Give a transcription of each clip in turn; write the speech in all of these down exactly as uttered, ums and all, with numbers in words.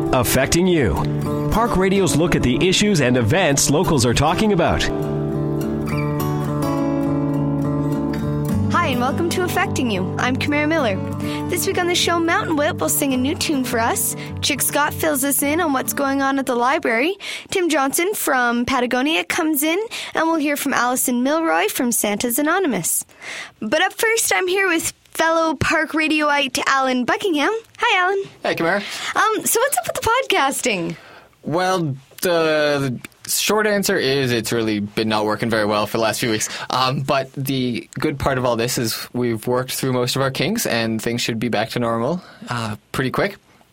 Affecting You. Park Radio's look at the issues and events locals are talking about. Hi, and welcome to Affecting You. I'm Kamara Miller. This week on the show, Mountain Whip will sing a new tune for us. Chick Scott fills us in on what's going on at the library. Tim Johnson from Patagonia comes in, and we'll hear from Allison Milroy from Santa's Anonymous. But up first, I'm here with fellow Park Radioite Alan Buckingham. Hi, Alan. Hey, Kamara. Um, so what's up with the podcasting? Well, the, the short answer is it's really been not working very well for the last few weeks. Um, but the good part of all this is we've worked through most of our kinks and things should be back to normal uh, pretty quick.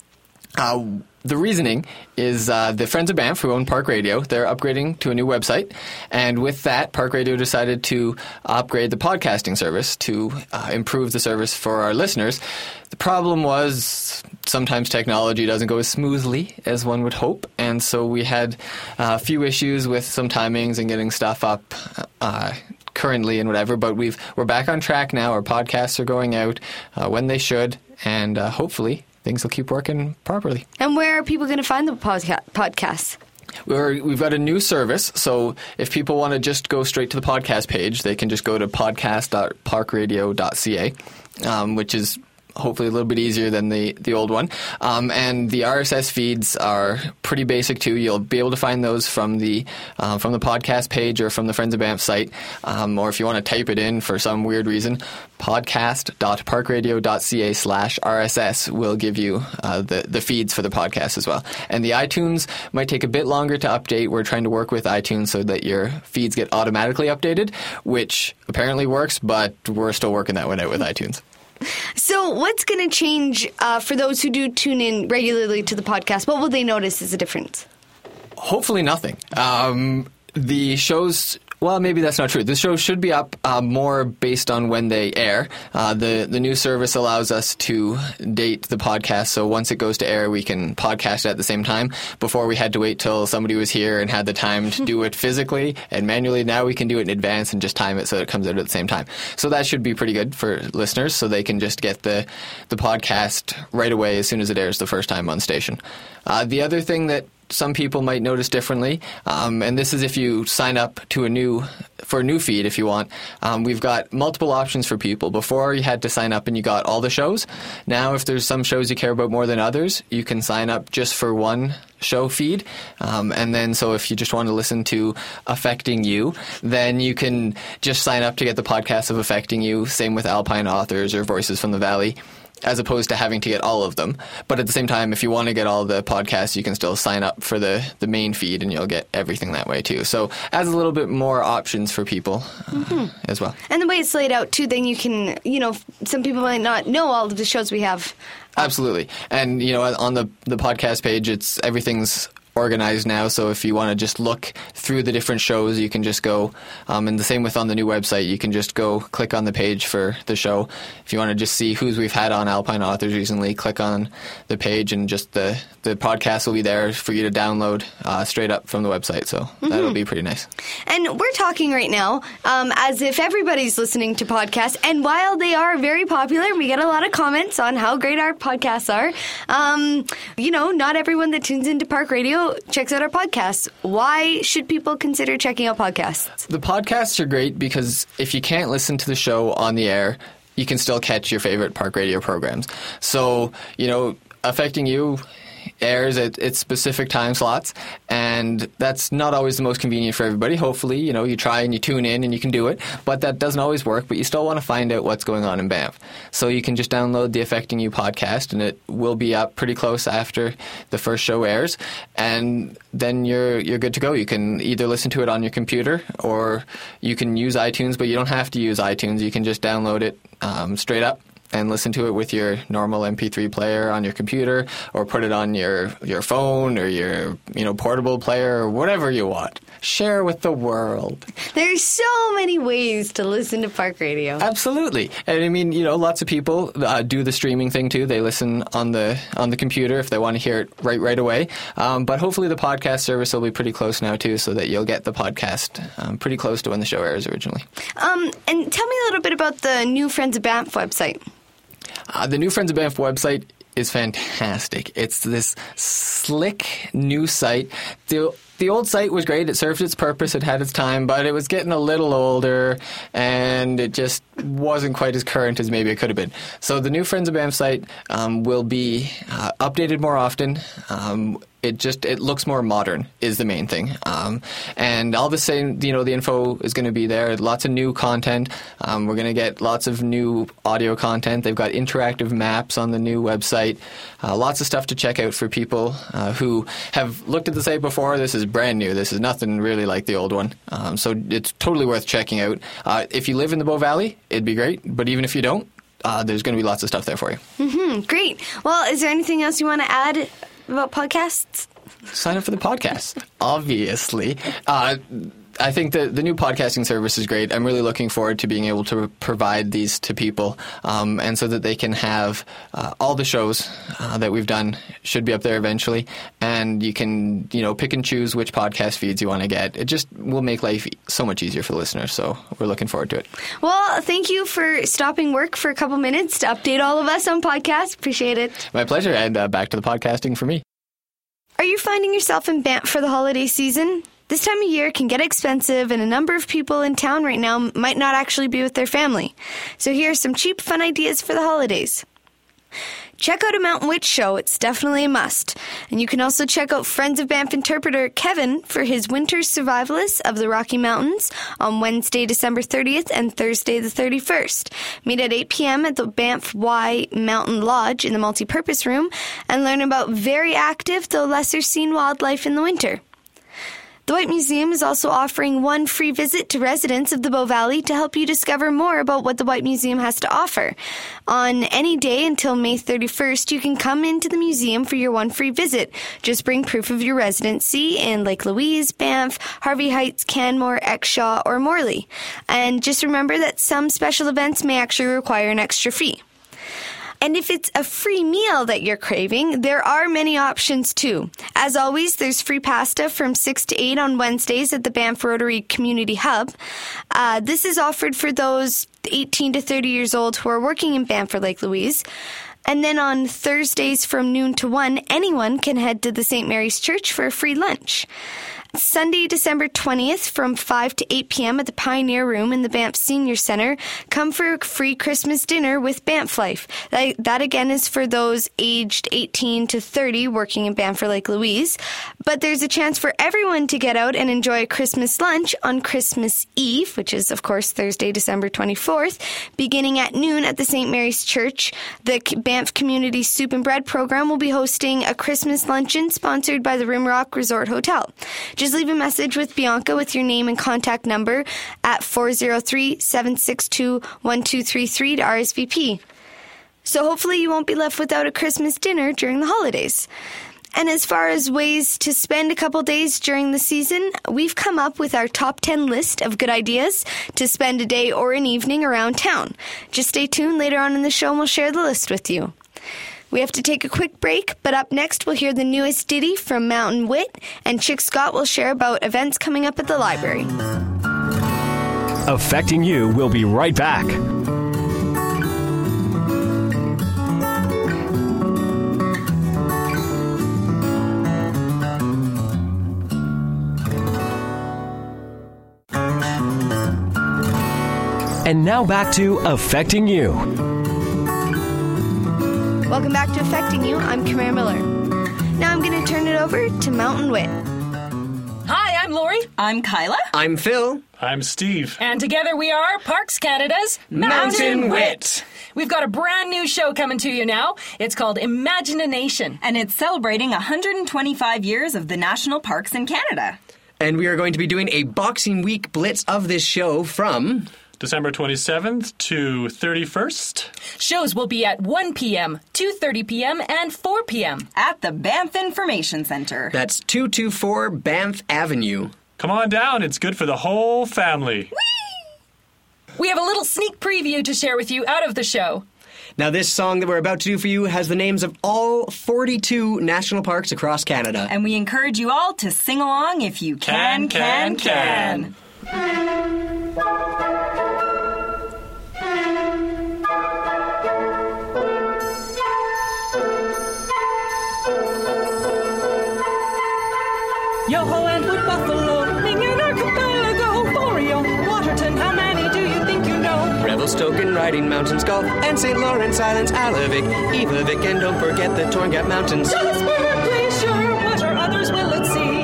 Uh, the reasoning is uh, the Friends of Banff, who own Park Radio, they're upgrading to a new website. And with that, Park Radio decided to upgrade the podcasting service to uh, improve the service for our listeners. The problem was sometimes technology doesn't go as smoothly as one would hope. And so we had uh, a few issues with some timings and getting stuff up uh, currently and whatever. But we've, we're back on track now. Our podcasts are going out uh, when they should. And uh, hopefully things will keep working properly. And where are people going to find the podca- podcasts? We're, we've got a new service, so if people want to just go straight to the podcast page, they can just go to podcast dot park radio dot c a, um, which is hopefully a little bit easier than the, the old one. Um, and the R S S feeds are pretty basic too. You'll be able to find those from the uh, from the podcast page or from the Friends of Banff site. Um, or if you want to type it in for some weird reason, podcast dot park radio dot c a slash R S S will give you uh, the, the feeds for the podcast as well. And the iTunes might take a bit longer to update. We're trying to work with iTunes so that your feeds get automatically updated, which apparently works, but we're still working that one out with iTunes. So what's going to change uh, for those who do tune in regularly to the podcast? What will they notice is a difference? Hopefully nothing. Um, the shows... Well, maybe that's not true. The show should be up uh, more based on when they air. Uh, the the new service allows us to date the podcast, so once it goes to air, we can podcast it at the same time. Before, we had to wait till somebody was here and had the time to do it physically and manually. Now we can do it in advance and just time it so it comes out at the same time. So that should be pretty good for listeners, so they can just get the, the podcast right away as soon as it airs the first time on station. Uh, the other thing that some people might notice differently, um, and this is if you sign up to a new for a new feed if you want. Um, we've got multiple options for people. Before, you had to sign up and you got all the shows. Now, if there's some shows you care about more than others, you can sign up just for one show feed. Um, and then, so if you just want to listen to Affecting You, then you can just sign up to get the podcast of Affecting You. Same with Alpine Authors or Voices from the Valley, as opposed to having to get all of them. But at the same time, if you want to get all the podcasts, you can still sign up for the, the main feed and you'll get everything that way too. So adds a little bit more options for people uh, mm-hmm. as well. And the way it's laid out too, then you can, you know, some people might not know all of the shows we have. Absolutely. And, you know, on the, the podcast page, it's everything's organized now, so if you want to just look through the different shows, you can just go, um, and the same with on the new website, you can just go click on the page for the show. If you want to just see who's we've had on Alpine Authors recently, click on the page and just the, the podcast will be there for you to download uh, straight up from the website, so mm-hmm. that'll be pretty nice. And we're talking right now um, as if everybody's listening to podcasts, and while they are very popular, we get a lot of comments on how great our podcasts are. Um, you know, not everyone that tunes into Park Radio checks out our podcasts. Why should people consider checking out podcasts? The podcasts are great because if you can't listen to the show on the air, you can still catch your favorite Park Radio programs. So, you know, Affecting You airs at its specific time slots, and that's not always the most convenient for everybody. Hopefully, you know, you try and you tune in and you can do it, but that doesn't always work, but you still want to find out what's going on in Banff. So you can just download the Affecting You podcast, and it will be up pretty close after the first show airs, and then you're you're good to go. You can either listen to it on your computer, or you can use iTunes, but you don't have to use iTunes. You can just download it um, straight up and listen to it with your normal M P three player on your computer, or put it on your, your phone or your, you know, portable player or whatever you want. Share with the world. There's so many ways to listen to Park Radio. Absolutely. And I mean, you know, lots of people uh, do the streaming thing too. They listen on the on the computer if they want to hear it right right away. Um, but hopefully the podcast service will be pretty close now too, so that you'll get the podcast um, pretty close to when the show airs originally. Um, and tell me a little bit about the new Friends of Banff website. Uh, the new Friends of Banff website is fantastic. It's this slick new site. The The old site was great. It served its purpose. It had its time, but it was getting a little older, and it just wasn't quite as current as maybe it could have been. So the new Friends of Banff site um, will be uh, updated more often. Um, it just it looks more modern is the main thing, um, and all the same, you know, the info is going to be there. Lots of new content. Um, we're going to get lots of new audio content. They've got interactive maps on the new website. Uh, lots of stuff to check out for people uh, who have looked at the site before. This is brand new. This is nothing really like the old one. Um, so it's totally worth checking out. Uh, if you live in the Bow Valley, it'd be great. But even if you don't, uh, there's going to be lots of stuff there for you. Mm-hmm, great. Well, is there anything else you want to add about podcasts? Sign up for the podcast, obviously. Uh, I think the, the new podcasting service is great. I'm really looking forward to being able to provide these to people, um, and so that they can have uh, all the shows uh, that we've done should be up there eventually, and you can, you know, pick and choose which podcast feeds you want to get. It just will make life so much easier for the listeners, so we're looking forward to it. Well, thank you for stopping work for a couple minutes to update all of us on podcasts. Appreciate it. My pleasure, and uh, back to the podcasting for me. Are you finding yourself in Banff for the holiday season? This time of year can get expensive, and a number of people in town right now might not actually be with their family. So here are some cheap, fun ideas for the holidays. Check out a Mountain Witch show. It's definitely a must. And you can also check out Friends of Banff interpreter Kevin for his Winter Survivalists of the Rocky Mountains on Wednesday, December thirtieth and Thursday the thirty-first. Meet at eight p.m. at the Banff Y Mountain Lodge in the multipurpose room and learn about very active, though lesser seen wildlife in the winter. The White Museum is also offering one free visit to residents of the Bow Valley to help you discover more about what the White Museum has to offer. On any day until May thirty-first, you can come into the museum for your one free visit. Just bring proof of your residency in Lake Louise, Banff, Harvey Heights, Canmore, Exshaw, or Morley. And just remember that some special events may actually require an extra fee. And if it's a free meal that you're craving, there are many options too. As always, there's free pasta from six to eight on Wednesdays at the Banff Rotary Community Hub. Uh, this is offered for those eighteen to thirty years old who are working in Banff or Lake Louise. And then on Thursdays from noon to one, anyone can head to the Saint Mary's Church for a free lunch. Sunday, December twentieth from five to eight p.m. at the Pioneer Room in the Banff Senior Center. Come for a free Christmas dinner with Banff Life. That, that again is for those aged eighteen to thirty working in Banff or Lake Louise. But there's a chance for everyone to get out and enjoy a Christmas lunch on Christmas Eve, which is, of course, Thursday, December twenty-fourth, beginning at noon at the Saint Mary's Church. The Banff Community Soup and Bread program will be hosting a Christmas luncheon sponsored by the Rimrock Resort Hotel. Just leave a message with Bianca with your name and contact number at four oh three, seven six two, one two three three to R S V P. So hopefully you won't be left without a Christmas dinner during the holidays. And as far as ways to spend a couple days during the season, we've come up with our top ten list of good ideas to spend a day or an evening around town. Just stay tuned. Later on in the show, and we'll share the list with you. We have to take a quick break, but up next we'll hear the newest ditty from Mountain Wit, and Chick Scott will share about events coming up at the library. Affecting You will be right back. And now back to Affecting You. Welcome back to Affecting You. I'm Kamara Miller. Now I'm going to turn it over to Mountain Wit. Hi, I'm Lori. I'm Kyla. I'm Phil. I'm Steve. And together we are Parks Canada's Mountain Wit. We've got a brand new show coming to you now. It's called Imagination. And it's celebrating one hundred twenty-five years of the national parks in Canada. And we are going to be doing a Boxing Week blitz of this show from December twenty-seventh to thirty-first. Shows will be at one p.m., two thirty p.m., and four p.m. at the Banff Information Centre. That's two twenty-four Banff Avenue. Come on down. It's good for the whole family. Whee! We have a little sneak preview to share with you out of the show. Now, this song that we're about to do for you has the names of all forty-two national parks across Canada. And we encourage you all to sing along if you can, can, can. can. can. Yoho and Wood Buffalo, Ning and Archipelago, Boreal, Waterton, how many do you think you know? Revelstoke and Riding Mountains, Gulf, and Saint Lawrence Islands, Alavik, Ivavik, and don't forget the Torngat Mountains. Jasper Glacier, what are others will it see?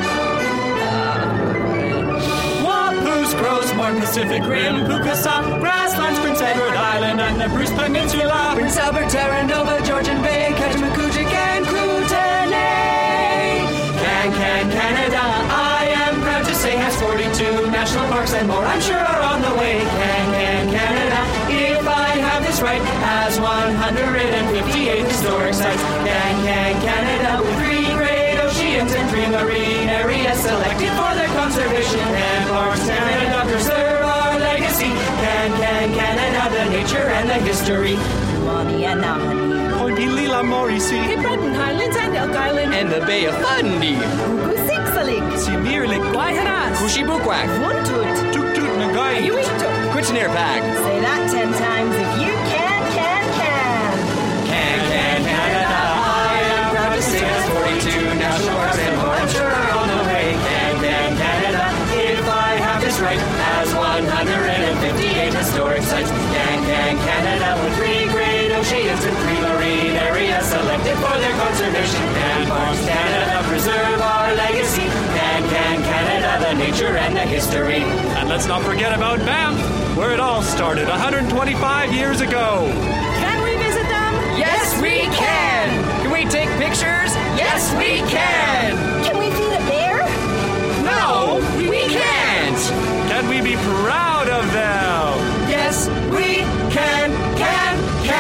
Wapoos, Grossmore, Pacific Rim, Pukasop, Grasslands, Prince Edward Island, and the Bruce Peninsula. Prince Albert, Terra Nova, Georgian Bay, Katimakujik, and Kootenay. Can, can, Canada, I am proud to say, has forty-two national parks and more, I'm sure are on the way. Can, can, Canada, if I have this right, has one hundred fifty-eight historic sites. Can, can, Canada, with three great oceans and three marine areas selected for their conservation. And Parks Canada preserve our legacy. Can, can, Canada, the nature and the history. Point Lila Morrissey. Cape Breton Highlands and Elk Island. And the Bay of Fundy. Kusiksalik. Simirlik. Waihanas. Kushibukwak. Wuntut. Tuk Tuk Nagai. Uito. Quichtener Pack. Say that ten times if you can, can, can. Can, can, Canada, I am proud to say has forty-two national parks and more, I'm sure are on the way. Can, can, Canada, if I have this right, has one hundred fifty-eight historic sites. Can, can, Canada, with three great oceans and three marine areas selected for their conservation. Can Parks Canada preserve our legacy? Can, can, Canada, the nature and the history. And let's not forget about Banff, where it all started one hundred twenty-five years ago. Can we visit them? Yes, we can! Can we take pictures? Yes, we can! Can we feed a bear? No, we can't! Can we be proud of them? Yes, we can, can,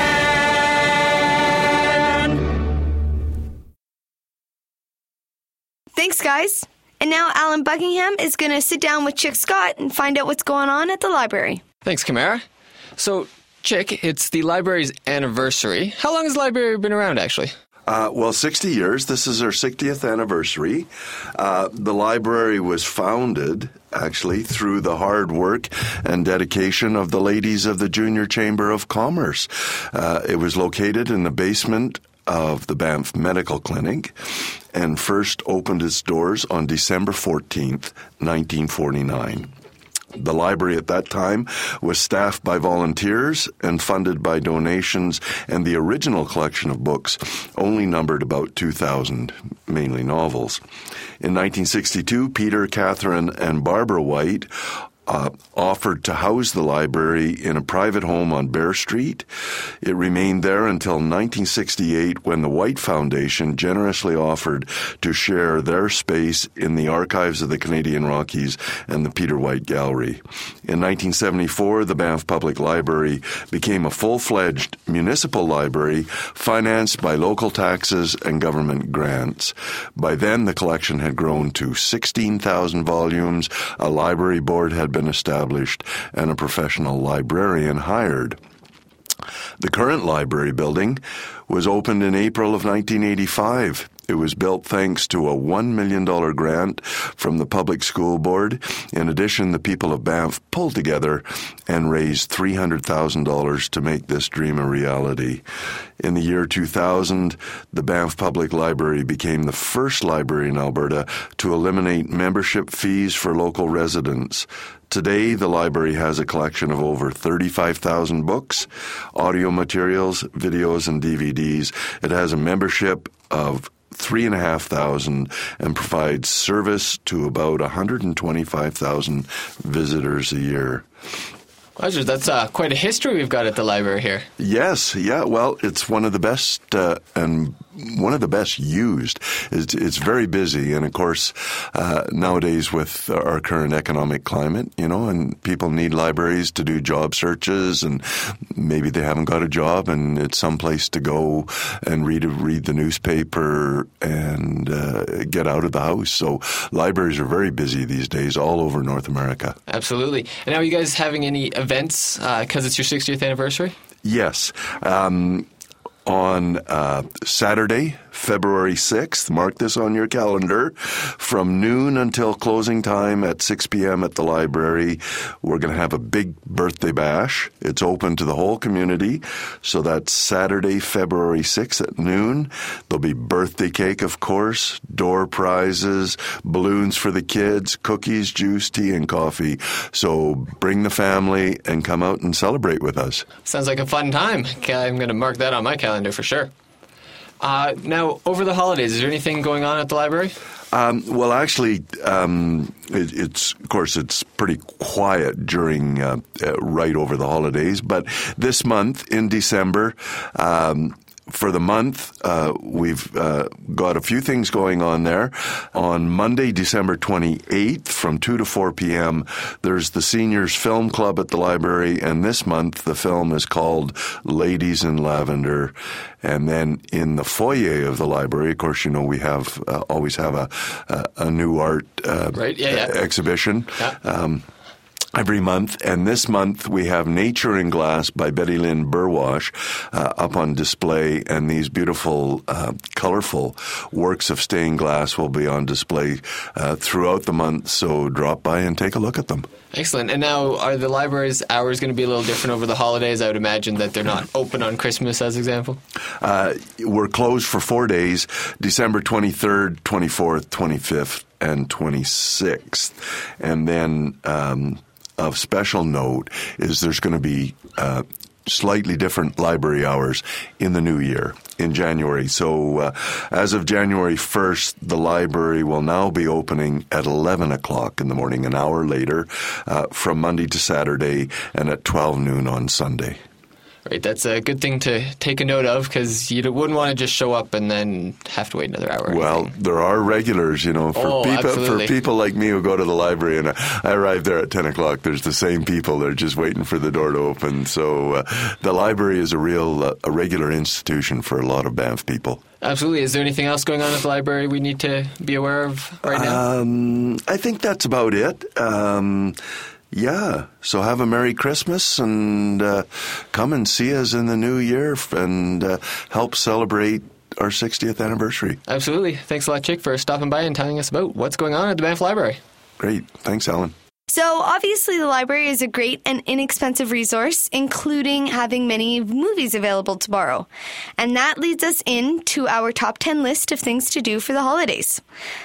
can! Thanks, guys. And now Alan Buckingham is going to sit down with Chick Scott and find out what's going on at the library. Thanks, Kamara. So, Chick, it's the library's anniversary. How long has the library been around, actually? Uh, well, sixty years. This is our sixtieth anniversary. Uh, the library was founded, actually, through the hard work and dedication of the ladies of the Junior Chamber of Commerce. Uh, it was located in the basement of the Banff Medical Clinic and first opened its doors on December fourteenth, nineteen forty-nine. The library at that time was staffed by volunteers and funded by donations, and the original collection of books only numbered about two thousand, mainly novels. In nineteen sixty-two, Peter, Catherine, and Barbara White Uh, offered to house the library in a private home on Bear Street. It remained there until nineteen sixty-eight, when the White Foundation generously offered to share their space in the archives of the Canadian Rockies and the Peter White Gallery. In nineteen seventy-four, the Banff Public Library became a full-fledged municipal library financed by local taxes and government grants. By then, the collection had grown to sixteen thousand volumes, a library board had been established, and a professional librarian hired. The current library building was opened in April of nineteen eighty-five. It was built thanks to a one million dollars grant from the Public School Board. In addition, the people of Banff pulled together and raised three hundred thousand dollars to make this dream a reality. In the year two thousand, the Banff Public Library became the first library in Alberta to eliminate membership fees for local residents. Today, the library has a collection of over thirty-five thousand books, audio materials, videos, and D V Ds. It has a membership of three and a half thousand and provides service to about one hundred twenty-five thousand visitors a year. Pleasure. That's uh, quite a history we've got at the library here. Yes, yeah. Well, it's one of the best uh, and one of the best used. It's, it's very busy, and of course, uh, nowadays with our current economic climate, you know, and people need libraries to do job searches, and maybe they haven't got a job, and it's someplace to go and read read the newspaper and uh, get out of the house. So libraries are very busy these days all over North America. Absolutely. And are you guys having any events because uh, it's your sixtieth anniversary? Yes. Um, on uh, Saturday, February sixth. Mark this on your calendar. From noon until closing time at six p.m. at the library, we're going to have a big birthday bash. It's open to the whole community. So that's Saturday, February sixth at noon. There'll be birthday cake, of course, door prizes, balloons for the kids, cookies, juice, tea, and coffee. So bring the family and come out and celebrate with us. Sounds like a fun time. I'm going to mark that on my calendar for sure. Uh, now, over the holidays, is there anything going on at the library? Um, well, actually, um, it, it's of course it's pretty quiet during uh, uh, right over the holidays. But this month in December, um, for the month, uh, we've uh, got a few things going on there. On Monday, December twenty-eighth, from two to four p.m., there's the Seniors Film Club at the library, and this month the film is called Ladies in Lavender. And then in the foyer of the library, of course, you know, we have uh, always have a a, a new art uh, right. yeah, yeah. exhibition. Yeah. Um, Every month, and this month we have Nature in Glass by Betty Lynn Burwash uh, up on display, and these beautiful, uh, colorful works of stained glass will be on display uh, throughout the month, so drop by and take a look at them. Excellent. And now, are the library's hours going to be a little different over the holidays? I would imagine that they're not open on Christmas, as example. Uh, we're closed for four days, December twenty-third, twenty-fourth, twenty-fifth, and twenty-sixth. And then... Um, Of special note is there's going to be uh, slightly different library hours in the new year, in January. So uh, as of January first, the library will now be opening at eleven o'clock in the morning, an hour later, uh, from Monday to Saturday, and at twelve noon on Sunday. Right, that's a good thing to take a note of, because you wouldn't want to just show up and then have to wait another hour. Or well, anything. There are regulars, you know, for oh, people absolutely. for people like me who go to the library, and I arrive there at ten o'clock. There's the same people; they're just waiting for the door to open. So, uh, the library is a real, uh, a regular institution for a lot of Banff people. Absolutely. Is there anything else going on at the library we need to be aware of right now? Um, I think that's about it. Um, Yeah, so have a Merry Christmas, and uh, come and see us in the new year and uh, help celebrate our sixtieth anniversary. Absolutely. Thanks a lot, Chick, for stopping by and telling us about what's going on at the Banff Library. Great. Thanks, Alan. So obviously the library is a great and inexpensive resource, including having many movies available to borrow. And that leads us into our top ten list of things to do for the holidays.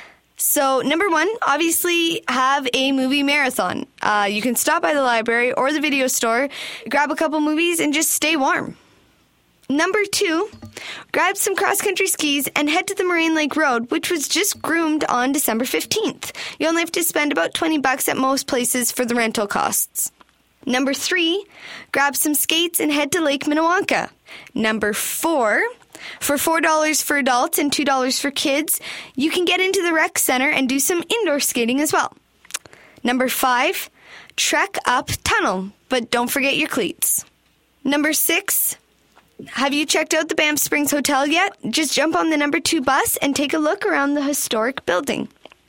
So, number one, obviously have a movie marathon. Uh, you can stop by the library or the video store, grab a couple movies, and just stay warm. Number two, grab some cross-country skis and head to the Moraine Lake Road, which was just groomed on December fifteenth. You only have to spend about twenty bucks at most places for the rental costs. Number three, grab some skates and head to Lake Minnewanka. Number four... For four dollars for adults and two dollars for kids, you can get into the rec center and do some indoor skating as well. Number five, trek up tunnel, but don't forget your cleats. Number six, have you checked out the Banff Springs Hotel yet? Just jump on the number two bus and take a look around the historic building.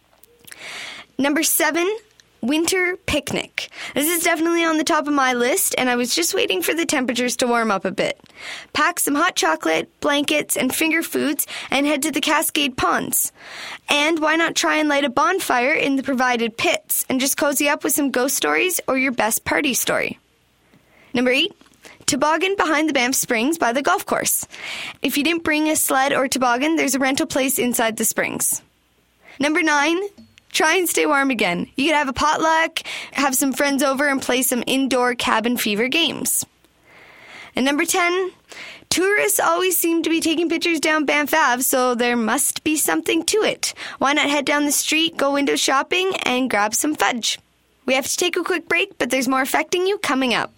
Number seven, winter picnic. This is definitely on the top of my list, and I was just waiting for the temperatures to warm up a bit. Pack some hot chocolate, blankets, and finger foods, and head to the Cascade Ponds. And why not try and light a bonfire in the provided pits, and just cozy up with some ghost stories or your best party story. Number eight, toboggan behind the Banff Springs by the golf course. If you didn't bring a sled or toboggan, there's a rental place inside the springs. Number nine, try and stay warm again. You could have a potluck, have some friends over, and play some indoor cabin fever games. And number ten, tourists always seem to be taking pictures down Banff Ave, so there must be something to it. Why not head down the street, go window shopping, and grab some fudge? We have to take a quick break, but there's more Affecting You coming up.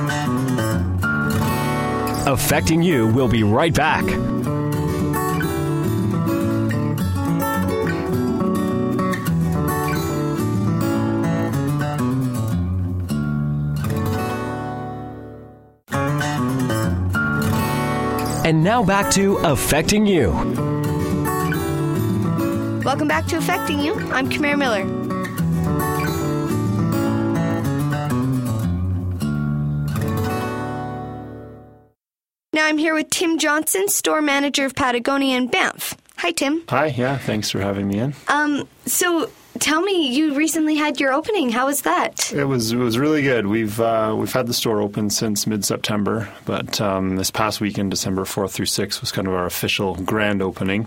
Affecting You will be right back. And now back to Affecting You. Welcome back to Affecting You. I'm Kamara Miller. Now I'm here with Tim Johnson, store manager of Patagonia in Banff. Hi, Tim. Hi, yeah, thanks for having me in. Um, so tell me, you recently had your opening. How was that? It was it was really good. We've uh, we've had the store open since mid-September, but um, this past weekend, December fourth through sixth, was kind of our official grand opening.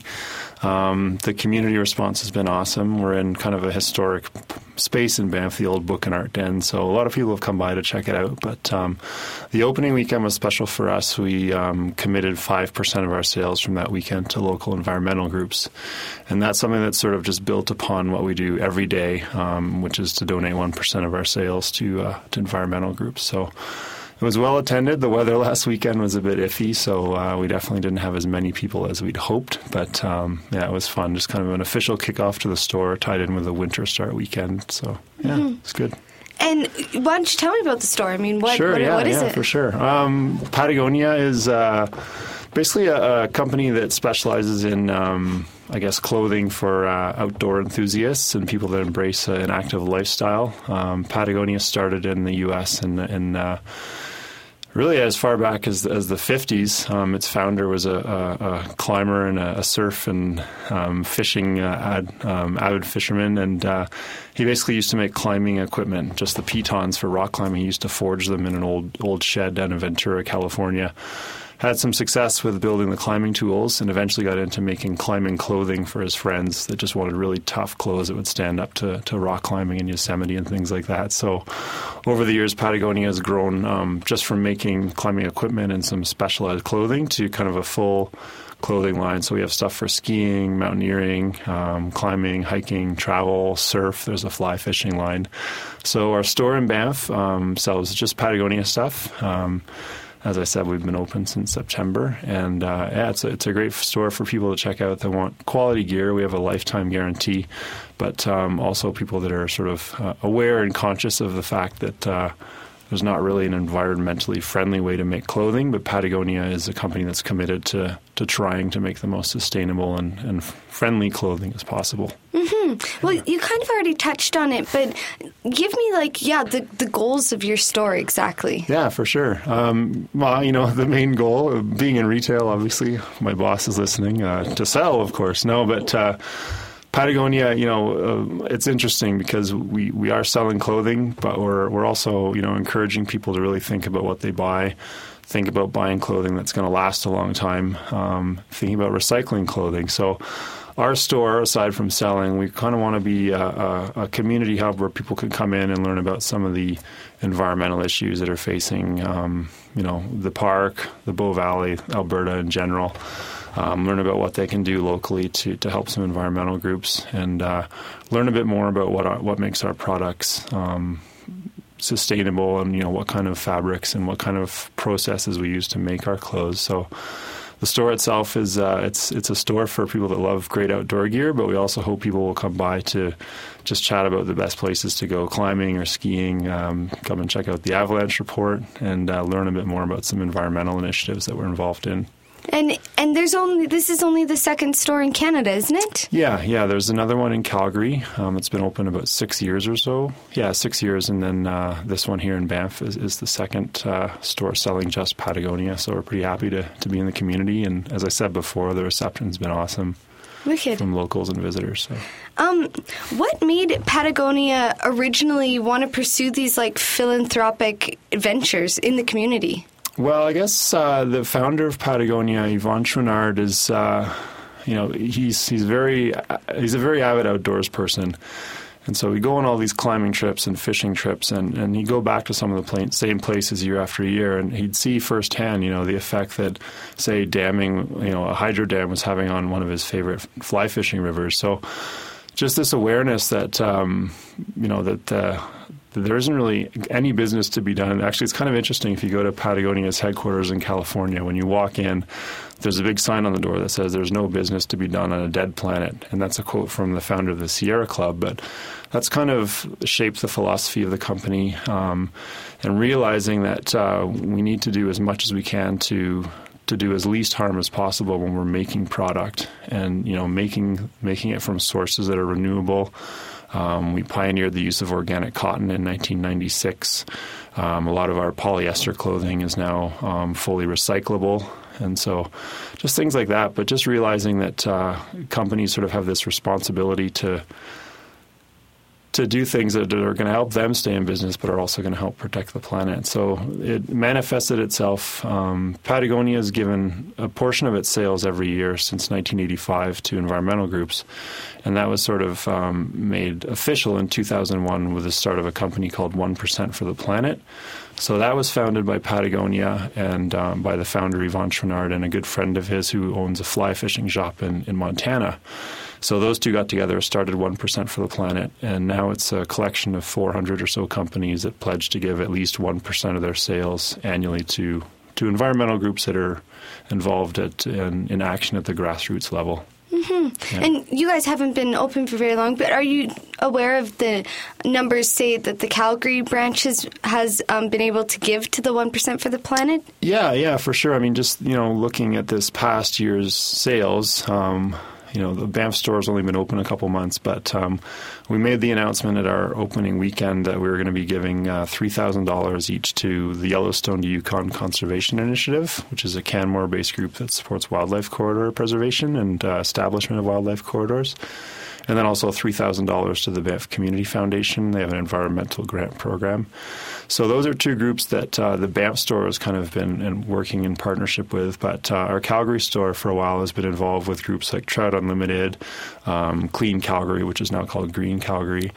Um, the community response has been awesome. We're in kind of a historic space in Banff, the old Book and Art Den, so a lot of people have come by to check it out. But um, the opening weekend was special for us. We um, committed five percent of our sales from that weekend to local environmental groups, and that's something that's sort of just built upon what we do every day, um, which is to donate one percent of our sales to, uh, to environmental groups. So it was well attended. The weather last weekend was a bit iffy, so uh, we definitely didn't have as many people as we'd hoped. But um, yeah, it was fun. Just kind of an official kickoff to the store, tied in with the winter start weekend. So yeah, mm-hmm. It's good. And why don't you tell me about the store? I mean, what, sure, what, yeah, what is yeah, it? for sure. Um, Patagonia is uh, basically a, a company that specializes in, um, I guess, clothing for uh, outdoor enthusiasts and people that embrace uh, an active lifestyle. Um, Patagonia started in the U S and in, uh, really as far back as as the fifties. Um, its founder was a, a, a climber and a, a surf and um, fishing uh, ad, um, avid fisherman, and uh, he basically used to make climbing equipment, just the pitons for rock climbing. He used to forge them in an old old shed down in Ventura, California. Had some success with building the climbing tools and eventually got into making climbing clothing for his friends that just wanted really tough clothes that would stand up to, to rock climbing in Yosemite and things like that. So over the years, Patagonia has grown um, just from making climbing equipment and some specialized clothing to kind of a full clothing line. So we have stuff for skiing, mountaineering, um, climbing, hiking, travel, surf. There's a fly fishing line. So our store in Banff um, sells just Patagonia stuff. Um, As I said, we've been open since September, and uh, yeah, it's a, it's a great store for people to check out that want quality gear. We have a lifetime guarantee, but um, also people that are sort of uh, aware and conscious of the fact that uh, there's not really an environmentally friendly way to make clothing, but Patagonia is a company that's committed to, to trying to make the most sustainable and, and friendly clothing as possible. Mm-hmm. Well, you kind of already touched on it, but give me, like, yeah, the, the goals of your store exactly. Yeah, for sure. Um, well, you know, the main goal of being in retail, obviously, my boss is listening, uh, to sell, of course. No, but uh, Patagonia, you know, uh, it's interesting because we, we are selling clothing, but we're we're also, you know, encouraging people to really think about what they buy, think about buying clothing that's going to last a long time, um, thinking about recycling clothing. So our store, aside from selling, we kind of want to be a, a, a community hub where people can come in and learn about some of the environmental issues that are facing, um, you know, the park, the Bow Valley, Alberta in general. Um, learn about what they can do locally to, to help some environmental groups, and uh, learn a bit more about what our, what makes our products um, sustainable, and you know what kind of fabrics and what kind of processes we use to make our clothes. So the store itself is uh, it's it's a store for people that love great outdoor gear, but we also hope people will come by to just chat about the best places to go climbing or skiing, um, come and check out the Avalanche Report, and uh, learn a bit more about some environmental initiatives that we're involved in. And and there's only this is only the second store in Canada, isn't it? Yeah, yeah. There's another one in Calgary. Um, it's been open about six years or so. Yeah, six years, and then uh, this one here in Banff is, is the second uh, store selling just Patagonia. So we're pretty happy to, to be in the community. And as I said before, the reception's been awesome. Wicked. From locals and visitors. So. Um, what made Patagonia originally want to pursue these like philanthropic ventures in the community? Well, I guess uh, the founder of Patagonia, Yvon Chouinard, is, uh, you know, he's he's very he's a very avid outdoors person, and so we go on all these climbing trips and fishing trips, and, and he'd go back to some of the pla- same places year after year, and he'd see firsthand, you know, the effect that, say, damming, you know, a hydro dam was having on one of his favorite fly fishing rivers. So, just this awareness that, um, you know, that. Uh, There isn't really any business to be done. Actually, it's kind of interesting if you go to Patagonia's headquarters in California. When you walk in, there's a big sign on the door that says there's no business to be done on a dead planet. And that's a quote from the founder of the Sierra Club. But that's kind of shaped the philosophy of the company, um, and realizing that uh, we need to do as much as we can to to do as least harm as possible when we're making product, and, you know, making making it from sources that are renewable. Um, we pioneered the use of organic cotton in nineteen ninety-six. Um, a lot of our polyester clothing is now um, fully recyclable. And so just things like that, but just realizing that uh, companies sort of have this responsibility to to do things that are going to help them stay in business, but are also going to help protect the planet. So it manifested itself. Um, Patagonia has given a portion of its sales every year since nineteen eighty-five to environmental groups, and that was sort of um, made official in two thousand one with the start of a company called one percent for the Planet. So that was founded by Patagonia and um, by the founder Yvon Chouinard and a good friend of his who owns a fly fishing shop in, in Montana. So those two got together, started one percent for the Planet, and now it's a collection of four hundred or so companies that pledge to give at least one percent of their sales annually to, to environmental groups that are involved at, in, in action at the grassroots level. Mm-hmm. Yeah. And you guys haven't been open for very long, but are you aware of the numbers, say, that the Calgary branch has, has um, been able to give to the one percent for the Planet? Yeah, yeah, for sure. I mean, just, you know, looking at this past year's sales, um, you know, the Banff store has only been open a couple months, but um, we made the announcement at our opening weekend that we were going to be giving uh, three thousand dollars each to the Yellowstone to Yukon Conservation Initiative, which is a Canmore-based group that supports wildlife corridor preservation and uh, establishment of wildlife corridors. And then also three thousand dollars to the Banff Community Foundation. They have an environmental grant program. So those are two groups that uh, the Banff store has kind of been in, working in partnership with. But uh, our Calgary store for a while has been involved with groups like Trout Unlimited, um, Clean Calgary, which is now called Green Calgary,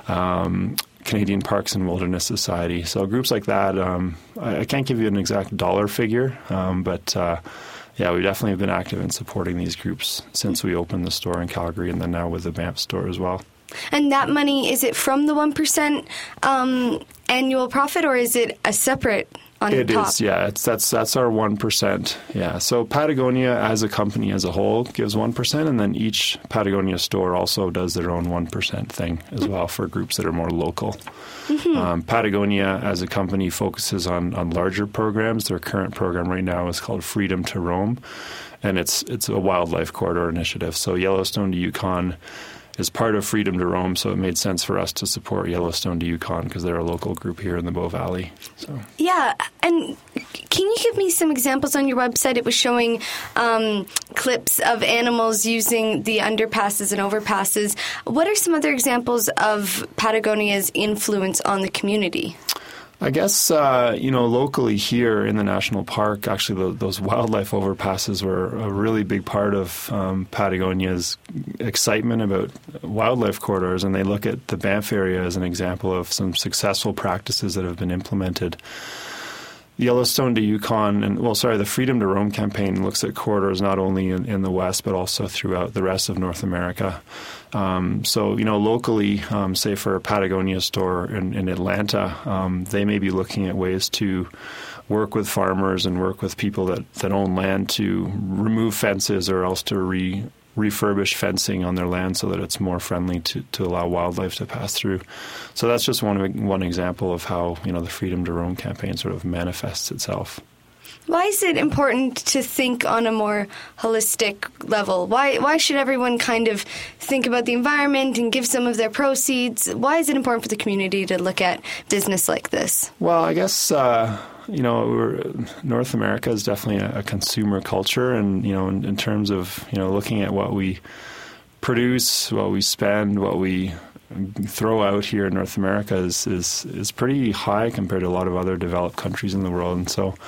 um, Canadian Parks and Wilderness Society. So groups like that, um, I, I can't give you an exact dollar figure, um, but uh, yeah, we definitely have been active in supporting these groups since we opened the store in Calgary and then now with the Banff store as well. And that money, is it from the one percent um, annual profit, or is it a separate on it top? It is, yeah. It's, that's that's our one percent. Yeah. So Patagonia as a company as a whole gives one percent, and then each Patagonia store also does their own one percent thing as mm-hmm. well for groups that are more local. Mm-hmm. Um, Patagonia as a company focuses on, on larger programs. Their current program right now is called Freedom to Roam, and it's it's a wildlife corridor initiative. So Yellowstone to Yukon is part of Freedom to Roam, so it made sense for us to support Yellowstone to Yukon because they're a local group here in the Bow Valley. So. Yeah, and can you give me some examples on your website? It was showing um, clips of animals using the underpasses and overpasses. What are some other examples of Patagonia's influence on the community? I guess, uh, you know, locally here in the national park, actually the, those wildlife overpasses were a really big part of um, Patagonia's excitement about wildlife corridors, and they look at the Banff area as an example of some successful practices that have been implemented. Yellowstone to Yukon, and well, sorry, the Freedom to Roam campaign looks at corridors not only in, in the West but also throughout the rest of North America. Um, so, you know, locally, um, say for a Patagonia store in, in Atlanta, um, they may be looking at ways to work with farmers and work with people that, that own land to remove fences or else to re refurbish fencing on their land so that it's more friendly to, to allow wildlife to pass through. So that's just one one example of how, you know, the Freedom to Roam campaign sort of manifests itself. Why is it important to think on a more holistic level? Why why should everyone kind of think about the environment and give some of their proceeds? Why is it important for the community to look at business like this? Well, I guess, uh, you know, we're, North America is definitely a, a consumer culture, and, you know, in, in terms of, you know, looking at what we produce, what we spend, what we throw out here in North America is, is, is pretty high compared to a lot of other developed countries in the world. And so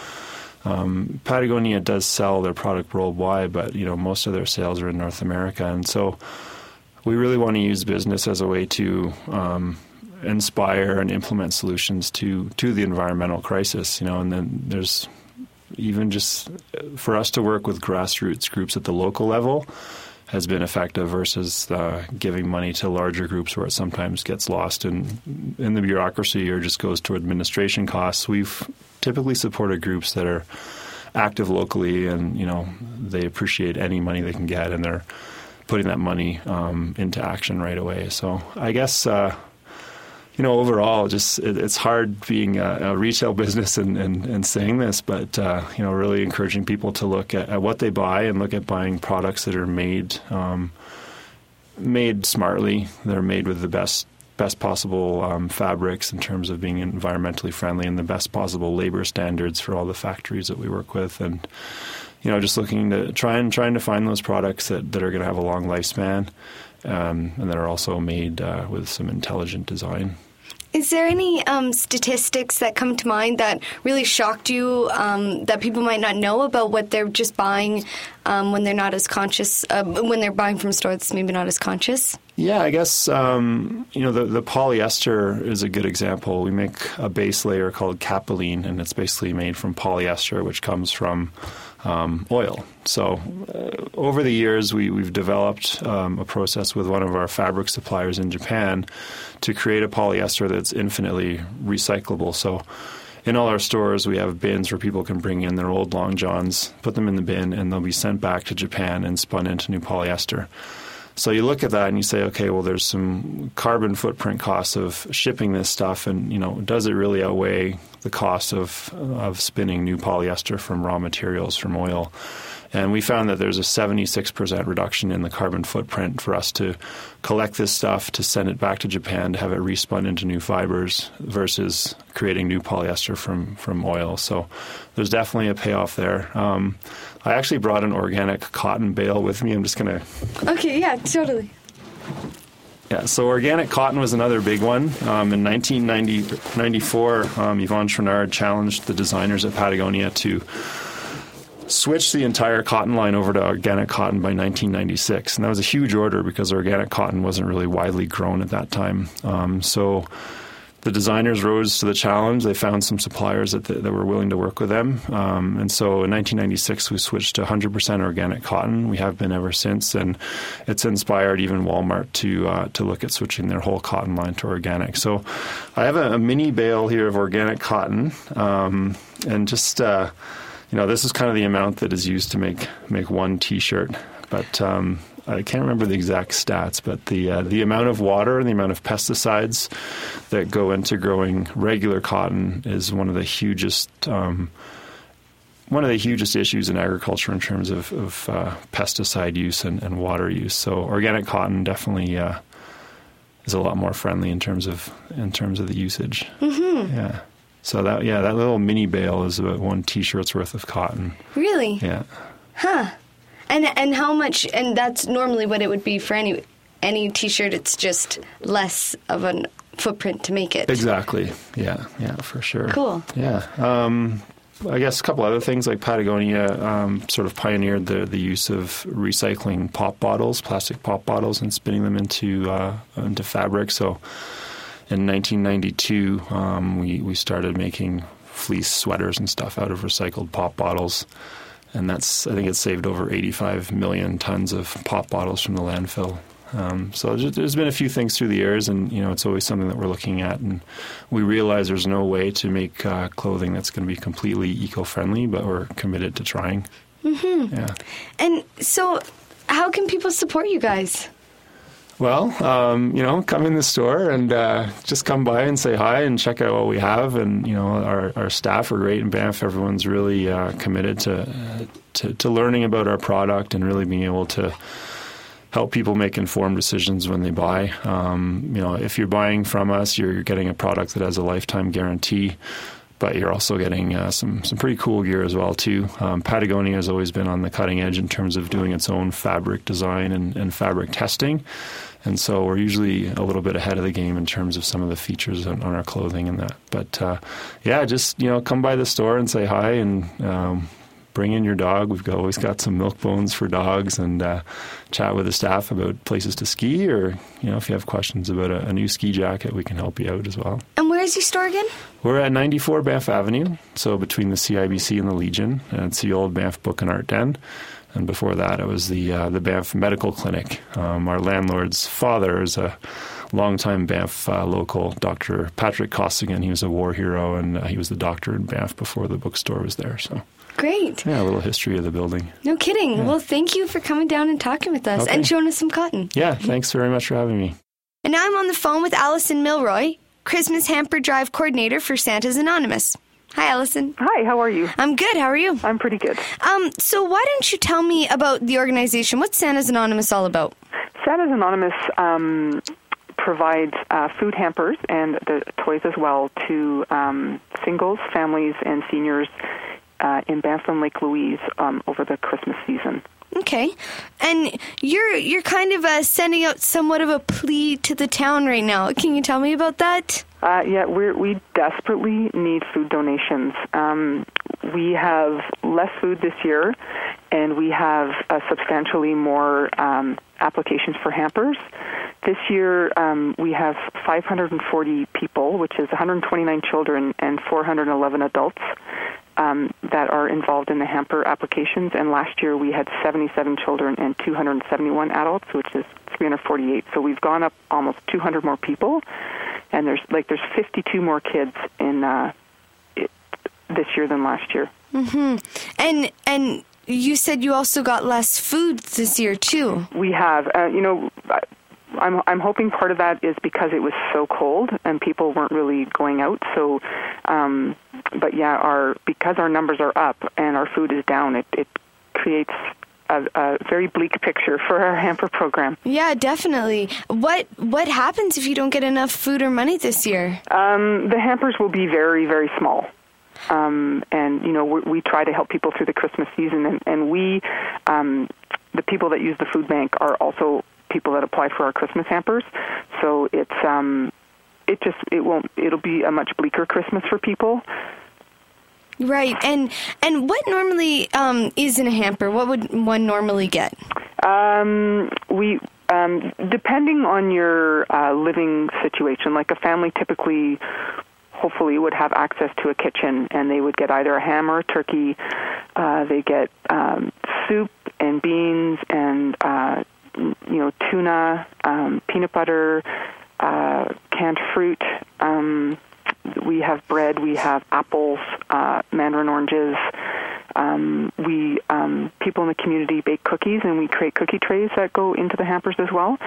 Um, Patagonia does sell their product worldwide, but, you know, most of their sales are in North America. And so we really want to use business as a way to um, inspire and implement solutions to, to the environmental crisis, you know, and then there's even just for us to work with grassroots groups at the local level has been effective versus uh, giving money to larger groups where it sometimes gets lost in, in the bureaucracy or just goes to administration costs. We've typically supported groups that are active locally and, you know, they appreciate any money they can get and they're putting that money um, into action right away. So I guess, uh, you know, overall, just it, it's hard being a, a retail business and, and, and saying this, but, uh, you know, really encouraging people to look at, at what they buy and look at buying products that are made um, made smartly. They're made with the best best possible um, fabrics in terms of being environmentally friendly and the best possible labor standards for all the factories that we work with. And, you know, just looking to try and trying to find those products that, that are going to have a long lifespan um, and that are also made uh, with some intelligent design. Is there any um, statistics that come to mind that really shocked you um, that people might not know about what they're just buying um, when they're not as conscious, uh, when they're buying from a store that's maybe not as conscious? Yeah, I guess, um, you know, the, the polyester is a good example. We make a base layer called Capeline, and it's basically made from polyester, which comes from um, oil. So uh, over the years, we, we've developed um, a process with one of our fabric suppliers in Japan to create a polyester that's infinitely recyclable. So in all our stores, we have bins where people can bring in their old long johns, put them in the bin, and they'll be sent back to Japan and spun into new polyester. So you look at that and you say, okay, well, there's some carbon footprint costs of shipping this stuff, and, you know, does it really outweigh the cost of of spinning new polyester from raw materials, from oil? And we found that there's a seventy-six percent reduction in the carbon footprint for us to collect this stuff, to send it back to Japan, to have it respun into new fibers versus creating new polyester from, from oil. So there's definitely a payoff there. Um, I actually brought an organic cotton bale with me. I'm just going to... Okay, yeah, totally. Yeah, so organic cotton was another big one. Um, in nineteen ninety-four, um, Yvon Chouinard challenged the designers at Patagonia to switch the entire cotton line over to organic cotton by nineteen ninety-six. And that was a huge order because organic cotton wasn't really widely grown at that time. Um, so the designers rose to the challenge. They found some suppliers that, that were willing to work with them. Um, and so in nineteen ninety-six, we switched to one hundred percent organic cotton. We have been ever since. And it's inspired even Walmart to uh, to look at switching their whole cotton line to organic. So I have a, a mini bale here of organic cotton. Um, and just... Uh, You know, this is kind of the amount that is used to make make one T-shirt, but um, I can't remember the exact stats. But the uh, the amount of water and the amount of pesticides that go into growing regular cotton is one of the hugest um, one of the hugest issues in agriculture in terms of, of uh, pesticide use and, and water use. So organic cotton definitely uh, is a lot more friendly in terms of in terms of the usage. Mm-hmm. Yeah. So that yeah, that little mini bale is about one T-shirt's worth of cotton. Really? Yeah. Huh. And and how much? And that's normally what it would be for any any T-shirt. It's just less of a footprint to make it. Exactly. Yeah. Yeah. For sure. Cool. Yeah. Um, I guess a couple other things, like Patagonia um, sort of pioneered the the use of recycling pop bottles, plastic pop bottles, and spinning them into uh, into fabric. So in nineteen ninety-two, um, we, we started making fleece sweaters and stuff out of recycled pop bottles. And that's, I think it's saved over eighty-five million tons of pop bottles from the landfill. Um, so there's been a few things through the years, and, you know, it's always something that we're looking at. And we realize there's no way to make uh, clothing that's going to be completely eco-friendly, but we're committed to trying. Mm-hmm. Yeah. And so how can people support you guys? Well, um, you know, come in the store and uh, just come by and say hi and check out what we have. And, you know, our, our staff are great in Banff. Everyone's really uh, committed to, uh, to to learning about our product and really being able to help people make informed decisions when they buy. Um, you know, if you're buying from us, you're getting a product that has a lifetime guarantee, but you're also getting uh, some some pretty cool gear as well, too. Um, Patagonia has always been on the cutting edge in terms of doing its own fabric design and, and fabric testing. And so we're usually a little bit ahead of the game in terms of some of the features on, on our clothing and that. But, uh, yeah, just, you know, come by the store and say hi and um, bring in your dog. We've got, always got some milk bones for dogs, and uh, chat with the staff about places to ski, or, you know, if you have questions about a, a new ski jacket, we can help you out as well. And where is your store again? We're at ninety-four Banff Avenue, so between the C I B C and the Legion. And it's the old Banff Book and Art Den. And before that, it was the uh, the Banff Medical Clinic. Um, our landlord's father is a longtime Banff uh, local, Doctor Patrick Costigan. He was a war hero, and uh, he was the doctor in Banff before the bookstore was there. So great. Yeah, a little history of the building. No kidding. Yeah. Well, thank you for coming down and talking with us Okay. and showing us some cotton. Yeah, thanks very much for having me. And now I'm on the phone with Allison Milroy, Christmas Hamper Drive Coordinator for Santa's Anonymous. Hi, Allison. Hi, how are you? I'm good. How are you? I'm pretty good. Um, so why don't you tell me about the organization? What's Santa's Anonymous all about? Santa's Anonymous um, provides uh, food hampers and the toys as well to um, singles, families, and seniors uh, in Banff and Lake Louise um, over the Christmas season. Okay, and you're you're kind of uh, sending out somewhat of a plea to the town right now. Can you tell me about that? Uh, yeah, we we desperately need food donations. Um, we have less food this year, and we have uh, substantially more um, applications for hampers. This year, um, we have five hundred forty people, which is one hundred twenty-nine children and four hundred eleven adults. Um, that are involved in the hamper applications, and last year we had seventy-seven children and two hundred seventy-one adults, which is three hundred forty-eight. So we've gone up almost two hundred more people, and there's like there's fifty-two more kids in uh, it, this year than last year. Mm-hmm. And and you said you also got less food this year too. We have, uh, you know. I'm I'm hoping part of that is because it was so cold and people weren't really going out. So, um, but yeah, our because our numbers are up and our food is down, it, it creates a, a very bleak picture for our hamper program. Yeah, definitely. What what happens if you don't get enough food or money this year? Um, the hampers will be very, very small. Um, and, you know, we, we try to help people through the Christmas season. And, and we, um, the people that use the food bank are also people that apply for our Christmas hampers. So it's, um, it just, it won't, it'll be a much bleaker Christmas for people. Right. And, and what normally, um, is in a hamper? What would one normally get? Um, we, um, depending on your, uh, living situation, like a family typically, hopefully would have access to a kitchen, and they would get either a ham or a turkey. Uh, they get, um, soup and beans and, uh, you know, tuna, um, peanut butter, uh, canned fruit. Um, we have bread, we have apples, uh, mandarin oranges. Um, we, um, people in the community bake cookies, and we create cookie trays that go into the hampers as well.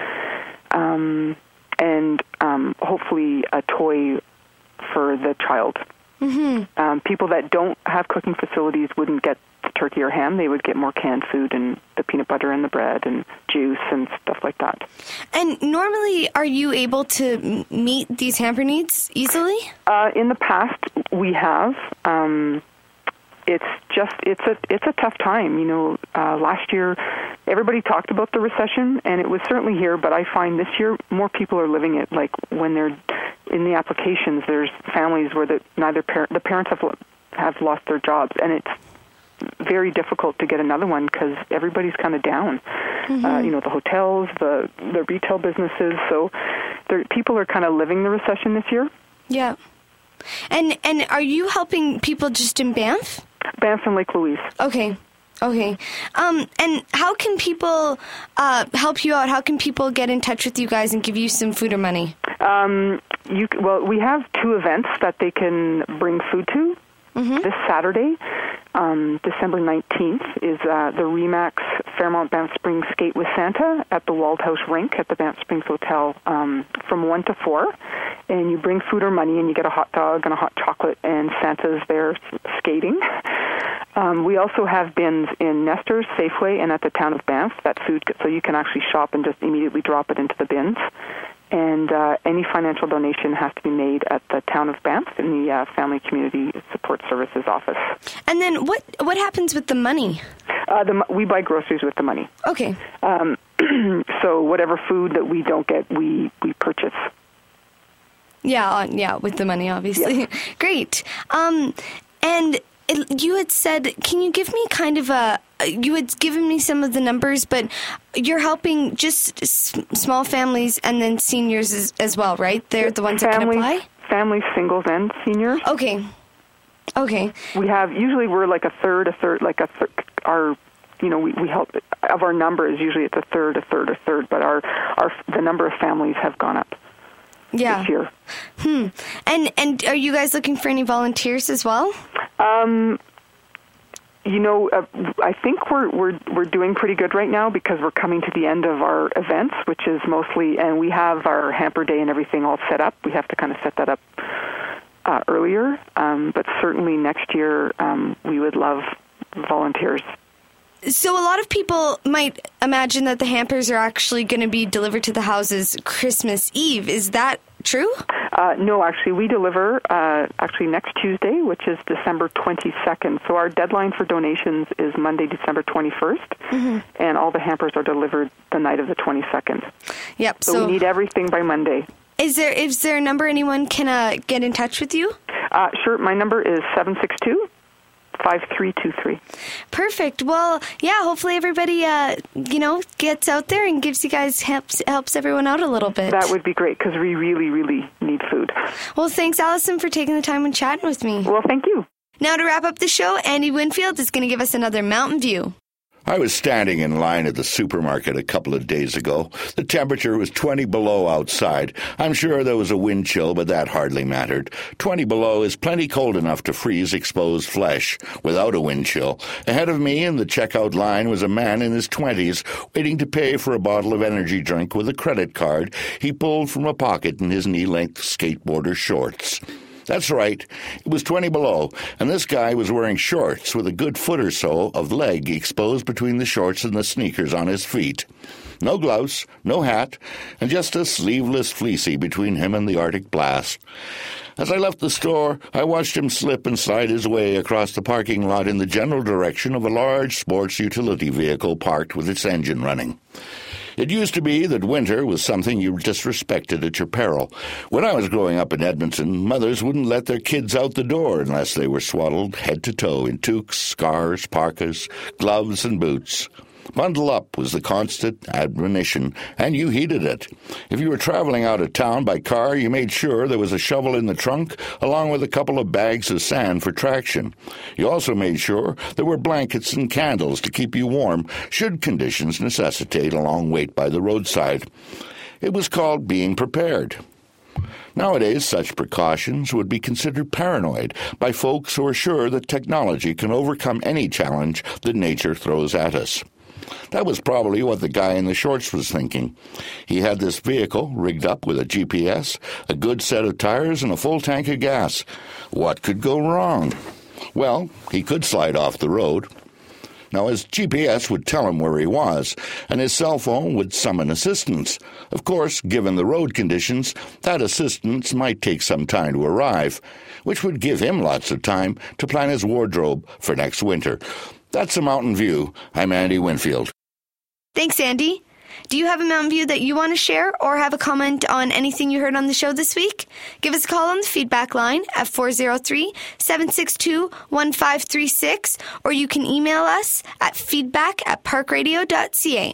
Um, and, um, hopefully a toy for the child. Mm-hmm. Um, people that don't have cooking facilities wouldn't get the turkey or ham. They would get more canned food and the peanut butter and the bread and juice and stuff like that. And normally, are you able to m- meet these hamper needs easily? Uh, in the past, we have. Um, it's just it's a it's a tough time. You know, uh, last year everybody talked about the recession, and it was certainly here. But I find this year more people are living it. Like when they're in the applications, there's families where the neither parent the parents have have lost their jobs, and it's very difficult to get another one because everybody's kind of down. Mm-hmm. Uh, you know, the hotels, the the retail businesses. So people are kind of living the recession this year. Yeah. And and are you helping people just in Banff? Banff and Lake Louise. Okay. Okay. Um, and how can people uh, help you out? How can people get in touch with you guys and give you some food or money? Um, you well, we have two events that they can bring food to. Mm-hmm. This Saturday, um, December nineteenth, is uh, the Remax Fairmont Banff Springs Skate with Santa at the Waldhouse Rink at the Banff Springs Hotel um, from one to four. And you bring food or money, and you get a hot dog and a hot chocolate, and Santa's there skating. Um, we also have bins in Nestor's, Safeway, and at the town of Banff, that food, so you can actually shop and just immediately drop it into the bins. And uh, any financial donation has to be made at the town of Banff in the uh, Family Community Support Services office. And then what what happens with the money? Uh, the, we buy groceries with the money. Okay. Um, so whatever food that we don't get, we, we purchase. Yeah, uh, yeah, with the money, obviously. Yes. Great. Um, and it, you had said, can you give me kind of a, you had given me some of the numbers, but you're helping just s- small families and then seniors as, as well, right? They're the ones families, that can apply? Families, singles, and seniors. Okay. Okay. We have, usually we're like a third, a third, like a third, our, you know, we, we help, of our numbers, usually it's a third, a third, a third, but our, our the number of families have gone up. Yeah. This year. Hmm. And and are you guys looking for any volunteers as well? Um, you know, uh, I think we're we're we're doing pretty good right now because we're coming to the end of our events, which is mostly, and we have our hamper day and everything all set up. We have to kind of set that up uh, earlier, um, but certainly next year um, we would love volunteers. So a lot of people might imagine that the hampers are actually going to be delivered to the houses Christmas Eve. Is that true? Uh, no, actually, we deliver uh, actually next Tuesday, which is December twenty-second. So our deadline for donations is Monday, December twenty-first, mm-hmm. and all the hampers are delivered the night of the twenty-second. Yep. So, so we need everything by Monday. Is there is there a number anyone can uh, get in touch with you? Uh, sure. My number is seven six two, five three two three. Perfect. Well, yeah, hopefully everybody, uh, you know, gets out there and gives you guys, helps, helps everyone out a little bit. That would be great because we really, really need food. Well, thanks, Allison, for taking the time and chatting with me. Well, thank you. Now to wrap up the show, Andy Winfield is going to give us another mountain view. I was standing in line at the supermarket a couple of days ago. The temperature was twenty below outside. I'm sure there was a wind chill, but that hardly mattered. twenty below is plenty cold enough to freeze exposed flesh without a wind chill. Ahead of me in the checkout line was a man in his twenties waiting to pay for a bottle of energy drink with a credit card he pulled from a pocket in his knee-length skateboarder shorts. That's right. It was twenty below, and this guy was wearing shorts with a good foot or so of leg exposed between the shorts and the sneakers on his feet. No gloves, no hat, and just a sleeveless fleecy between him and the Arctic blast. As I left the store, I watched him slip and slide his way across the parking lot in the general direction of a large sports utility vehicle parked with its engine running. It used to be that winter was something you just respected at your peril. When I was growing up in Edmonton, mothers wouldn't let their kids out the door unless they were swaddled head to toe in toques, scarves, parkas, gloves, and boots. Bundle up was the constant admonition, and you heeded it. If you were traveling out of town by car, you made sure there was a shovel in the trunk, along with a couple of bags of sand for traction. You also made sure there were blankets and candles to keep you warm, should conditions necessitate a long wait by the roadside. It was called being prepared. Nowadays, such precautions would be considered paranoid by folks who are sure that technology can overcome any challenge that nature throws at us. That was probably what the guy in the shorts was thinking. He had this vehicle rigged up with a G P S, a good set of tires, and a full tank of gas. What could go wrong? Well, he could slide off the road. Now, his G P S would tell him where he was, and his cell phone would summon assistance. Of course, given the road conditions, that assistance might take some time to arrive, which would give him lots of time to plan his wardrobe for next winter. That's a Mountain View. I'm Andy Winfield. Thanks, Andy. Do you have a mountain view that you want to share or have a comment on anything you heard on the show this week? Give us a call on the feedback line at four oh three, seven six two, one five three six, or you can email us at feedback at parkradio dot c a.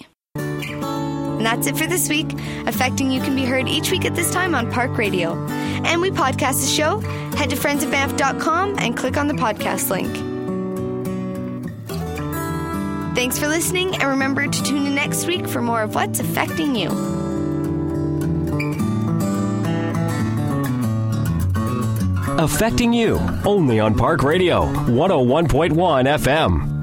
And that's it for this week. Affecting You can be heard each week at this time on Park Radio. And we podcast the show. Head to friends of banff dot com and click on the podcast link. Thanks for listening, and remember to tune in next week for more of What's Affecting You. Affecting You, only on Park Radio, one oh one point one F M.